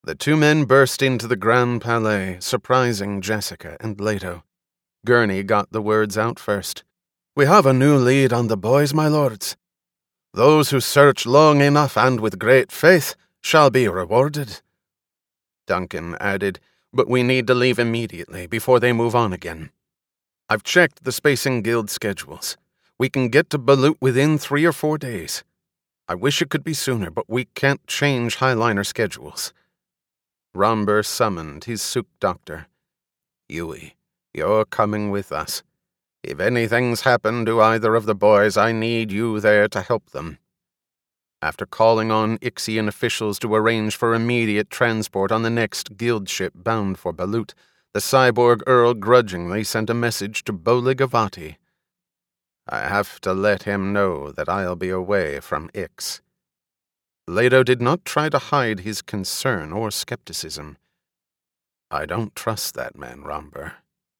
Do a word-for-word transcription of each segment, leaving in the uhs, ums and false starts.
The two men burst into the Grand Palais, surprising Jessica and Leto. Gurney got the words out first. "We have a new lead on the boys, my lords. Those who search long enough and with great faith shall be rewarded." Duncan added, "But we need to leave immediately before they move on again. I've checked the Spacing Guild schedules. We can get to Balut within three or four days. I wish it could be sooner, but we can't change Highliner schedules." Romber summoned his Sook doctor. "Yui, you're coming with us. If anything's happened to either of the boys, I need you there to help them." After calling on Ixian officials to arrange for immediate transport on the next guild ship bound for Balut, the cyborg Earl grudgingly sent a message to Bolig Avati. "I have to let him know that I'll be away from Ix." Leto did not try to hide his concern or skepticism. "I don't trust that man, Romber.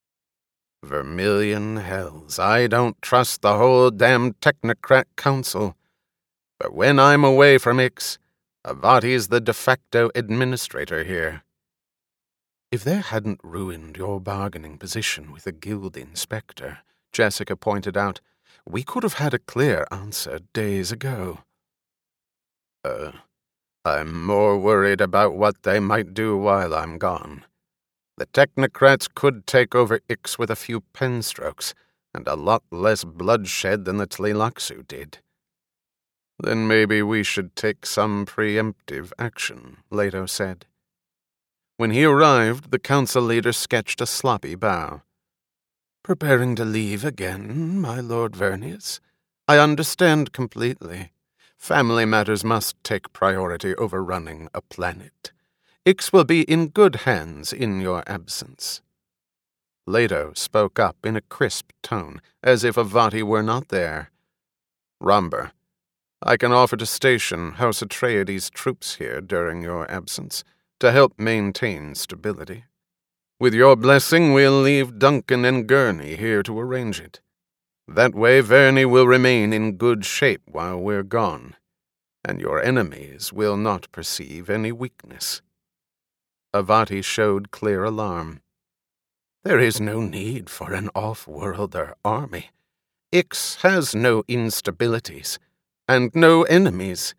Vermilion hells, I don't trust the whole damn Technocrat Council. But when I'm away from Ix, Avati's the de facto administrator here." "If they hadn't ruined your bargaining position with the guild inspector," Jessica pointed out, "we could have had a clear answer days ago." Uh, I'm more worried about what they might do while I'm gone. The Technocrats could take over Ix with a few pen strokes, and a lot less bloodshed than the Tleilaxu did. "Then maybe we should take some preemptive action," Leto said. When he arrived, the council leader sketched a sloppy bow. "Preparing to leave again, my Lord Vernius? I understand completely. Family matters must take priority over running a planet. Ix will be in good hands in your absence." Leto spoke up in a crisp tone, as if Avati were not there. "Romber, I can offer to station House Atreides troops here during your absence, to help maintain stability. With your blessing, we'll leave Duncan and Gurney here to arrange it. That way Verney will remain in good shape while we're gone, and your enemies will not perceive any weakness." Avati showed clear alarm. "There is no need for an off-worlder army. Ix has no instabilities, and no enemies."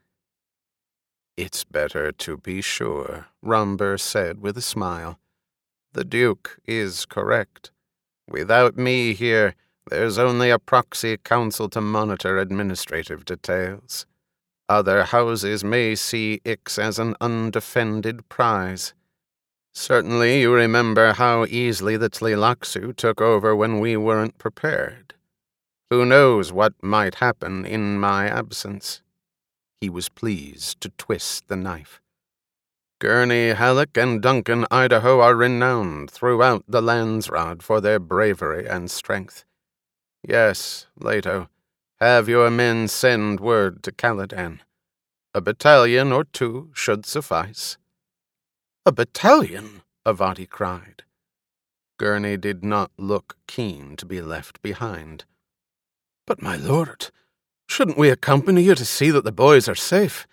"It's better to be sure," Romber said with a smile. "The Duke is correct. Without me here, there's only a proxy council to monitor administrative details. Other houses may see Ix as an undefended prize. Certainly you remember how easily the Tleilaxu took over when we weren't prepared. Who knows what might happen in my absence?" He was pleased to twist the knife. "Gurney, Halleck, and Duncan, Idaho are renowned throughout the Landsrod for their bravery and strength. Yes, Leto, have your men send word to Caladan. A battalion or two should suffice." "A battalion?" Avati cried. Gurney did not look keen to be left behind. "But, my lord, shouldn't we accompany you to see that the boys are safe?"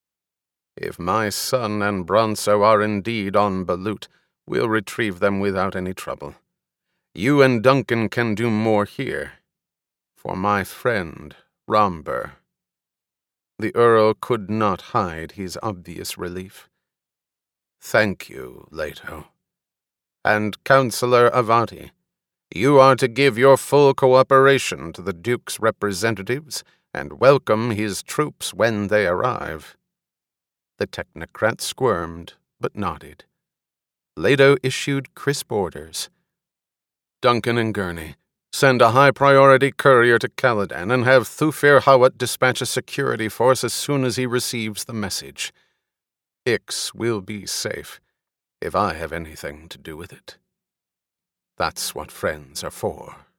"If my son and Bronso are indeed on Balut, we'll retrieve them without any trouble. You and Duncan can do more here. For my friend, Romber." The Earl could not hide his obvious relief. "Thank you, Leto. And Councillor Avati, you are to give your full cooperation to the Duke's representatives and welcome his troops when they arrive." The technocrat squirmed, but nodded. Leto issued crisp orders. "Duncan and Gurney, send a high-priority courier to Caladan and have Thufir Hawat dispatch a security force as soon as he receives the message. Ix will be safe, if I have anything to do with it. That's what friends are for."